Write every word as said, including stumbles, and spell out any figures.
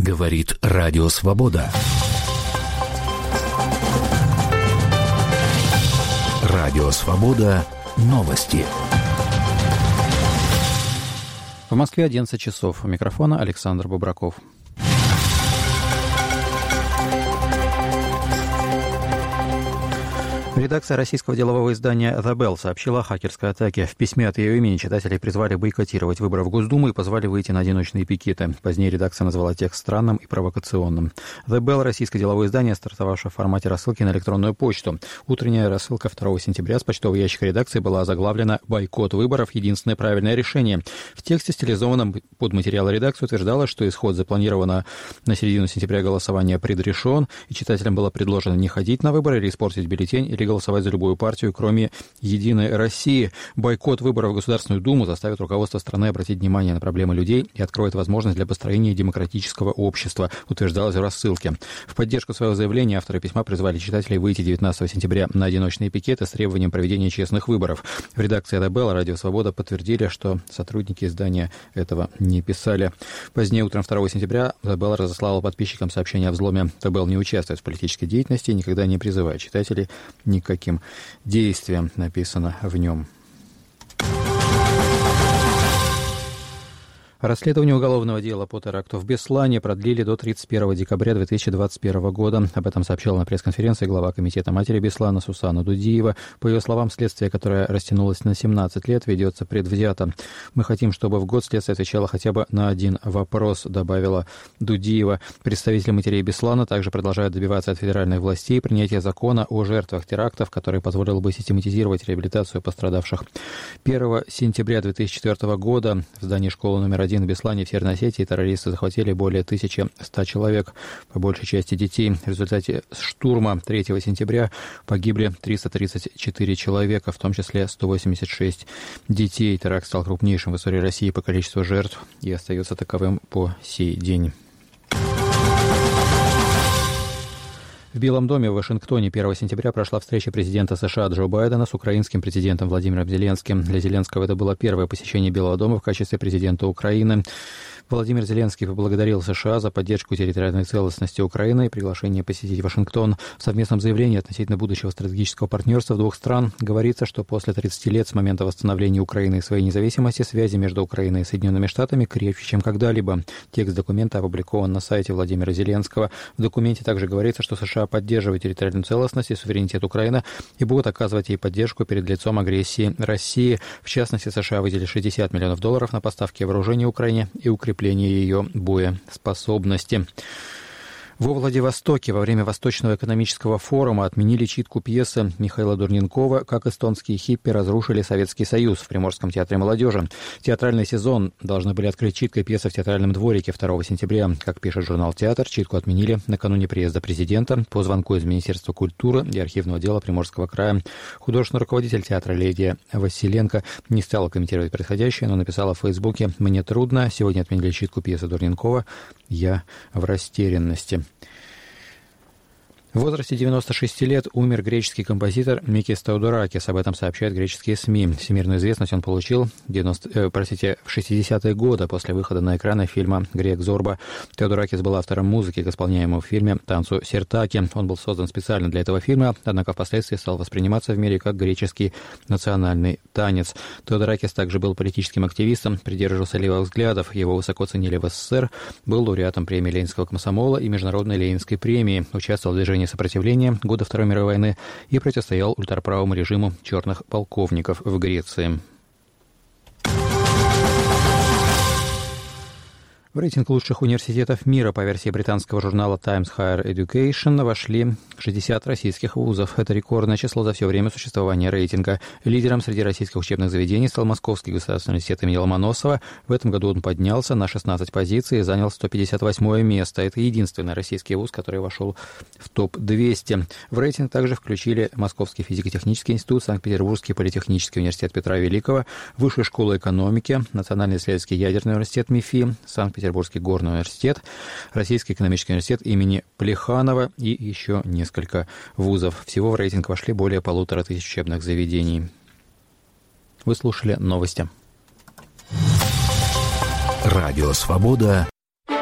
Говорит Радио Свобода. Радио Свобода. Новости. В Москве одиннадцать часов. У микрофона Александр Бобраков. Редакция российского делового издания «The Bell» сообщила о хакерской атаке. В письме от ее имени читателей призвали бойкотировать выборы в Госдуму и позвали выйти на одиночные пикеты. Позднее редакция назвала текст странным и провокационным. «The Bell» — российское деловое издание, стартовавшее в формате рассылки на электронную почту. Утренняя рассылка второго сентября с почтового ящика редакции была озаглавлена «Бойкот выборов – единственное правильное решение». В тексте, стилизованном под материалы редакции, утверждалось, что исход запланировано на середину сентября голосования предрешен, и читателям было предложено не ходить на выборы или испортить бюллетень, или голосовать за любую партию, кроме «Единой России». Бойкот выборов в Государственную Думу заставит руководство страны обратить внимание на проблемы людей и откроет возможность для построения демократического общества, утверждалось в рассылке. В поддержку своего заявления авторы письма призвали читателей выйти девятнадцатого сентября на одиночные пикеты с требованием проведения честных выборов. В редакции «The Bell» «Радио Свобода» подтвердили, что сотрудники издания этого не писали. Позднее утром второго сентября «The Bell» разослала подписчикам сообщение о взломе. «The Bell» не участвует в политической деятельности и никогда не призывает читателей никаким действиям, написано в нем. Расследование уголовного дела по теракту в Беслане продлили до тридцать первого декабря две тысячи двадцать первого года. Об этом сообщила на пресс-конференции глава комитета матери Беслана Сусанна Дудиева. По ее словам, следствие, которое растянулось на семнадцать лет, ведется предвзято. «Мы хотим, чтобы в год следствие отвечало хотя бы на один вопрос», добавила Дудиева. Представители матерей Беслана также продолжают добиваться от федеральных властей принятия закона о жертвах терактов, который позволил бы систематизировать реабилитацию пострадавших. первого сентября две тысячи четвёртого года в здании школы номер один в Беслане в Северной Осетии террористы захватили более тысячи ста человек, по большей части детей. В результате штурма третьего сентября погибли триста тридцать четыре человека, в том числе сто восемьдесят шесть детей. Теракт стал крупнейшим в истории России по количеству жертв и остается таковым по сей день. В Белом доме в Вашингтоне первого сентября прошла встреча президента США Джо Байдена с украинским президентом Владимиром Зеленским. Для Зеленского это было первое посещение Белого дома в качестве президента Украины. Владимир Зеленский поблагодарил США за поддержку территориальной целостности Украины и приглашение посетить Вашингтон. В совместном заявлении относительно будущего стратегического партнерства двух стран говорится, что после тридцати лет с момента восстановления Украины своей независимости связи между Украиной и Соединенными Штатами крепче, чем когда-либо. Текст документа опубликован на сайте Владимира Зеленского. В документе также говорится, что США поддерживают территориальную целостность и суверенитет Украины и будут оказывать ей поддержку перед лицом агрессии России. В частности, США выделили шестьдесят миллионов долларов на поставки вооружений Украине и укрепление ее боеспособности. Во Владивостоке во время Восточного экономического форума отменили читку пьесы Михаила Дурненкова «Как эстонские хиппи разрушили Советский Союз» в Приморском театре молодежи. Театральный сезон должны были открыть читкой пьесы в Театральном дворике второго сентября. Как пишет журнал «Театр», читку отменили накануне приезда президента по звонку из Министерства культуры и архивного дела Приморского края. Художественный руководитель театра Лидия Василенко не стала комментировать происходящее, но написала в Фейсбуке: «Мне трудно. Сегодня отменили читку пьесы Дурненкова. Я в растерянности». В возрасте девяноста шести лет умер греческий композитор Микис Теодоракис. Об этом сообщают греческие СМИ. Всемирную известность он получил в, девяносто, э, простите, в шестидесятые годы после выхода на экраны фильма «Грек Зорба». Теодоракис был автором музыки к исполняемому в фильме «Танцу Сиртаки». Он был создан специально для этого фильма, однако впоследствии стал восприниматься в мире как греческий национальный танец. Теодоракис также был политическим активистом, придерживался левых взглядов. Его высоко ценили в СССР, был лауреатом премии Ленинского комсомола и Международной Ленинской премии, участвовал в движении сопротивления года Второй мировой войны и противостоял ультраправому режиму черных полковников в Греции. В рейтинг лучших университетов мира по версии британского журнала Times Higher Education вошли шестьдесят российских вузов. Это рекордное число за все время существования рейтинга. Лидером среди российских учебных заведений стал Московский государственный университет имени Ломоносова. В этом году он поднялся на шестнадцать позиций и занял сто пятьдесят восьмое место. Это единственный российский вуз, который вошел в топ двести. В рейтинг также включили Московский физико-технический институт, Санкт-Петербургский политехнический университет Петра Великого, Высшая школа экономики, Национальный исследовательский ядерный университет МИФИ, Санкт-Петербургский Петербургский горный университет, Российский экономический университет имени Плеханова и еще несколько вузов. Всего в рейтинг вошли более полутора тысяч учебных заведений. Вы слушали новости. Радио «Свобода».